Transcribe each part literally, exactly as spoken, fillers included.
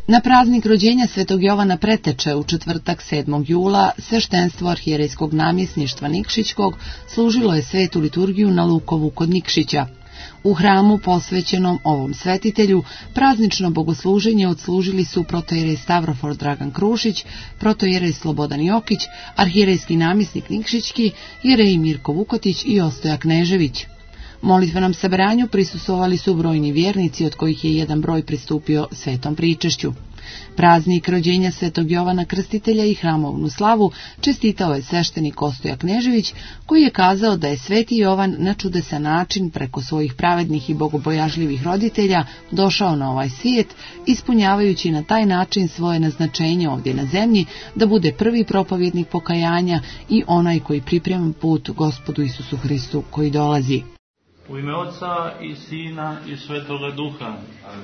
Na praznik rođenja Svetog Jovana Preteče u četvrtak sedmog jula sveštenstvo arhijerejskog namjesništva Nikšićkog služilo je svetu liturgiju na Lukovu kod Nikšića. U hramu posvećenom ovom svetitelju praznično bogosluženje odslužili su protojerej Stavrofor Dragan Krušić, protojerej Slobodan Jokić, arhijerejski namjesnik Nikšićki, jerej Mirko Vukotić i Ostoja Knežević. Molitvenom sabranju prisustvovali su brojni vjernici, od kojih je jedan broj pristupio svetom pričešću. Praznik rođenja Svetog Jovana Krstitelja i hramovnu slavu čestitao je sveštenik Ostoja Knežević, koji je kazao da je Sveti Jovan na čudesan način preko svojih pravednih i bogobojažljivih roditelja došao na ovaj svijet, ispunjavajući na taj način svoje naznačenje ovdje na zemlji da bude prvi propovjednik pokajanja i onaj koji priprema put Gospodu Isusu Hristu koji dolazi. U ime Oca i Sina i Svetoga Duha.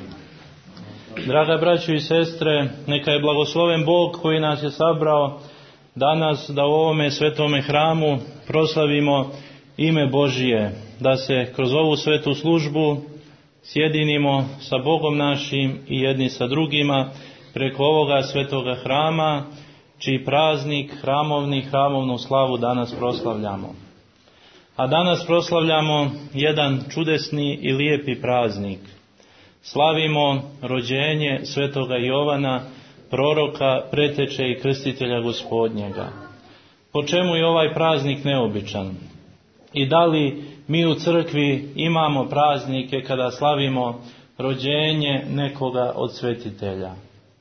Draga braćo i sestre, neka je blagosloven Bog koji nas je sabrao danas da u ovome svetome hramu proslavimo ime Božije, da se kroz ovu svetu službu sjedinimo sa Bogom našim i jedni sa drugima preko ovoga svetoga hrama, čiji praznik, hramovni, hramovnu slavu danas proslavljamo. A danas proslavljamo jedan čudesni i lijepi praznik. Slavimo rođenje Svetoga Jovana, proroka, preteče i krstitelja Gospodnjega. Po čemu je ovaj praznik neobičan? I da li mi u crkvi imamo praznike kada slavimo rođenje nekoga od svetitelja?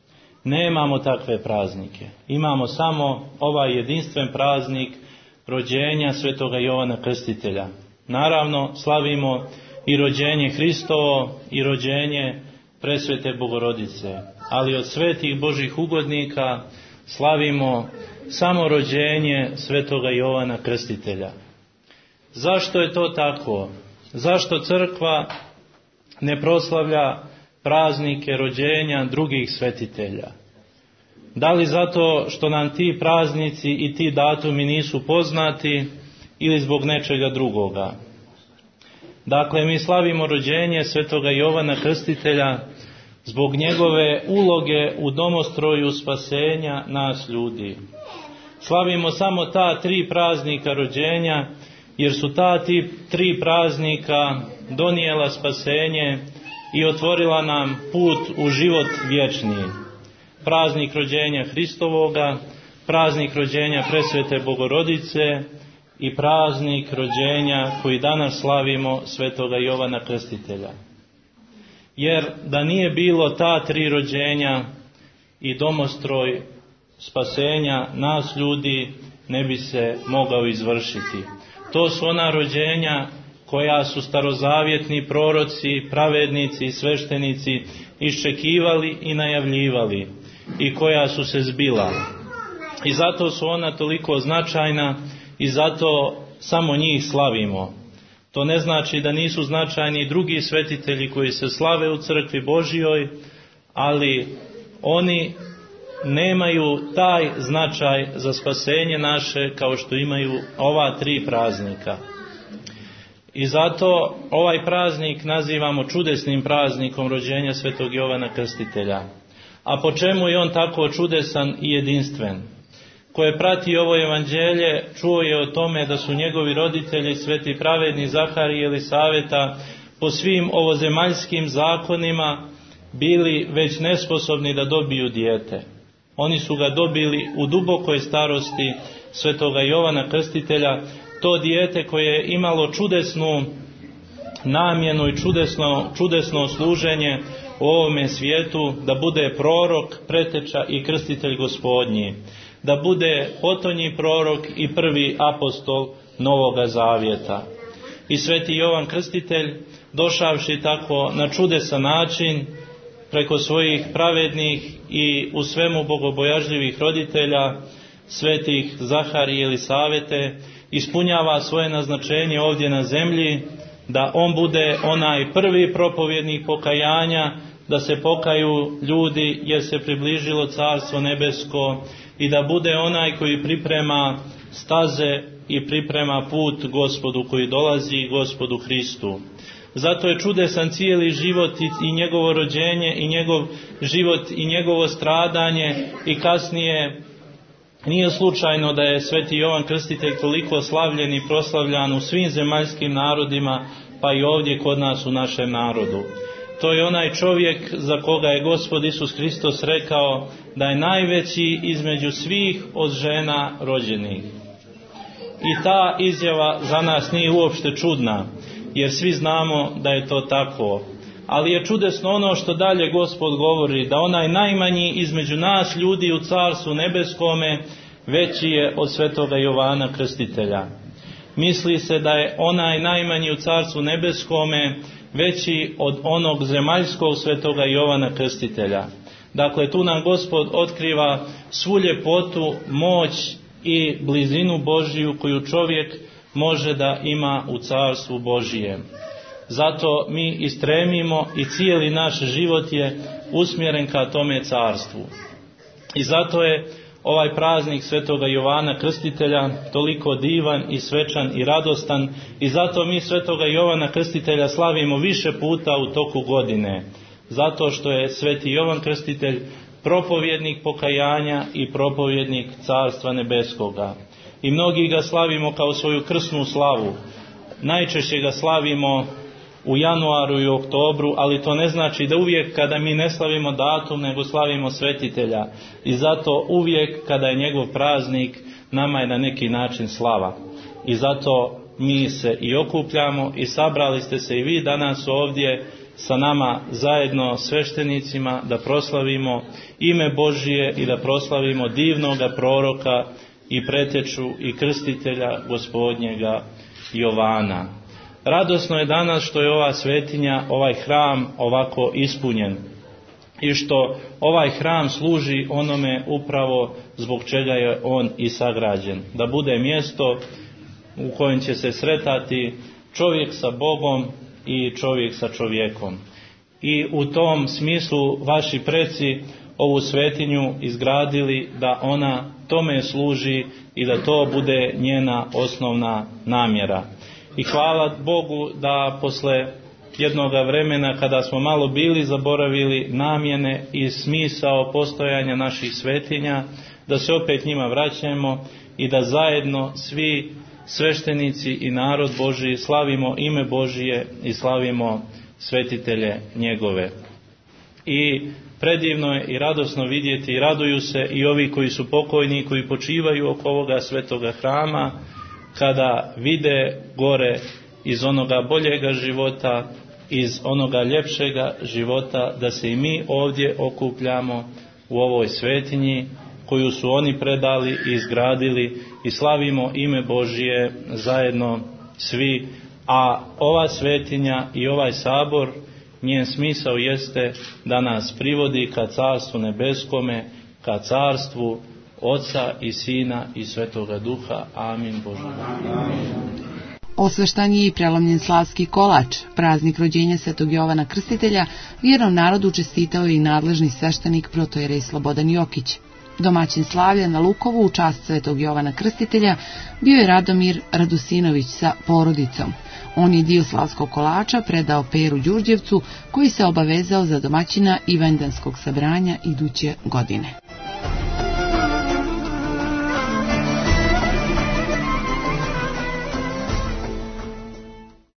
Nemamo takve praznike. Imamo samo ovaj jedinstven praznik rođenja Svetoga Jovana Krstitelja. Naravno, slavimo i rođenje Hristovo i rođenje Presvete Bogorodice, ali od svetih Božih ugodnika slavimo samo rođenje Svetoga Jovana Krstitelja. Zašto je to tako? Zašto crkva ne proslavlja praznike rođenja drugih svetitelja? Da li zato što nam ti praznici i ti datumi nisu poznati ili zbog nečega drugoga? Dakle, mi slavimo rođenje Svetoga Jovana Krstitelja zbog njegove uloge u domostroju spasenja nas ljudi. Slavimo samo ta tri praznika rođenja, jer su ta ti tri praznika donijela spasenje i otvorila nam put u život vječni. Praznik rođenja Hristovoga, praznik rođenja Presvete Bogorodice i praznik rođenja koji danas slavimo Svetoga Jovana Krstitelja. Jer da nije bilo ta tri rođenja i domostroj spasenja nas ljudi ne bi se mogao izvršiti. To su ona rođenja koja su starozavjetni proroci, pravednici i sveštenici iščekivali i najavljivali i koja su se zbila. I zato su ona toliko značajna i zato samo njih slavimo. To ne znači da nisu značajni i drugi svetitelji koji se slave u crkvi Božjoj, ali oni nemaju taj značaj za spasenje naše kao što imaju ova tri praznika. I zato ovaj praznik nazivamo čudesnim praznikom rođenja Svetog Jovana Krstitelja. A po čemu je on tako čudesan i jedinstven? Ko je pratio ovo evanđelje, čuo je o tome da su njegovi roditelji, sveti pravedni Zaharije i Elisaveta, po svim ovozemaljskim zakonima bili već nesposobni da dobiju dijete. Oni su ga dobili u dubokoj starosti Svetoga Jovana Krstitelja, to dijete koje je imalo čudesnu namjenu i čudesno, čudesno služenje u ovome svijetu, da bude prorok, preteča i krstitelj Gospodnji, da bude potonji prorok i prvi apostol Novoga Zavjeta. I Sveti Jovan Krstitelj, došavši tako na čudesan način, preko svojih pravednih i u svemu bogobojažljivih roditelja, svetih Zaharije i Elisavete, ispunjava svoje naznačenje ovdje na zemlji, da on bude onaj prvi propovjednik pokajanja, da se pokaju ljudi jer se približilo Carstvo nebesko, i da bude onaj koji priprema staze i priprema put Gospodu koji dolazi, Gospodu Hristu. Zato je čudesan cijeli život i njegovo rođenje i njegov život i njegovo stradanje i kasnije nije slučajno da je sveti Jovan Krstitelj toliko slavljen i proslavljan u svim zemaljskim narodima, pa i ovdje kod nas u našem narodu. To je onaj čovjek za koga je Gospod Isus Hristos rekao da je najveći između svih od žena rođenih. I ta izjava za nas nije uopšte čudna, jer svi znamo da je to tako. Ali je čudesno ono što dalje Gospod govori, da onaj najmanji između nas ljudi u Carstvu nebeskome veći je od svetoga Jovana Krstitelja. Misli se da je onaj najmanji u Carstvu nebeskome veći od onog zemaljskog svetoga Jovana Krstitelja. Dakle, tu nam Gospod otkriva svu ljepotu, moć i blizinu Božiju koju čovjek može da ima u Carstvu Božijem. Zato mi i stremimo i cijeli naš život je usmjeren ka tome carstvu. I zato je ovaj praznik svetoga Jovana Krstitelja toliko divan i svečan i radostan, i zato mi svetoga Jovana Krstitelja slavimo više puta u toku godine. Zato što je sveti Jovan Krstitelj propovjednik pokajanja i propovjednik Carstva nebeskoga. I mnogi ga slavimo kao svoju krsnu slavu. Najčešće ga slavimo u januaru i oktobru, ali to ne znači da uvijek kada mi ne slavimo datum, nego slavimo svetitelja. I zato uvijek kada je njegov praznik, nama je na neki način slava. I zato mi se i okupljamo i sabrali ste se i vi danas ovdje sa nama zajedno sveštenicima da proslavimo ime Božije i da proslavimo divnoga proroka i preteču i krstitelja Gospodnjega Jovana. Radosno je danas što je ova svetinja, ovaj hram ovako ispunjen i što ovaj hram služi onome upravo zbog čega je on i sagrađen. Da bude mjesto u kojem će se sretati čovjek sa Bogom i čovjek sa čovjekom. I u tom smislu vaši preci ovu svetinju izgradili da ona tome služi i da to bude njena osnovna namjera. I hvala Bogu da posle jednoga vremena kada smo malo bili zaboravili namjene i smisao postojanja naših svetinja, da se opet njima vraćamo i da zajedno svi sveštenici i narod Božji slavimo ime Božije i slavimo svetitelje njegove. I predivno je i radosno vidjeti i raduju se i ovi koji su pokojni, koji počivaju oko ovoga svetoga hrama, kada vide gore iz onoga boljega života, iz onoga ljepšega života, da se i mi ovdje okupljamo u ovoj svetinji koju su oni predali i izgradili i slavimo ime Božije zajedno svi. A ova svetinja i ovaj sabor, njen smisao jeste da nas privodi ka Carstvu nebeskome, ka Carstvu Oca i Sina i Svetoga Duha. Amin Bože. Osveštan je i prelomljen slavski kolač, praznik rođenja svetog Jovana Krstitelja, vjernom narodu čestitao je i nadležni sveštenik protojerej Slobodan Jokić. Domaćin slavlja na Lukovu u čast svetog Jovana Krstitelja bio je Radomir Radusinović sa porodicom. On je dio slavskog kolača predao Peru Đurđevcu, koji se obavezao za domaćina Ivanjdanskog sabranja iduće godine.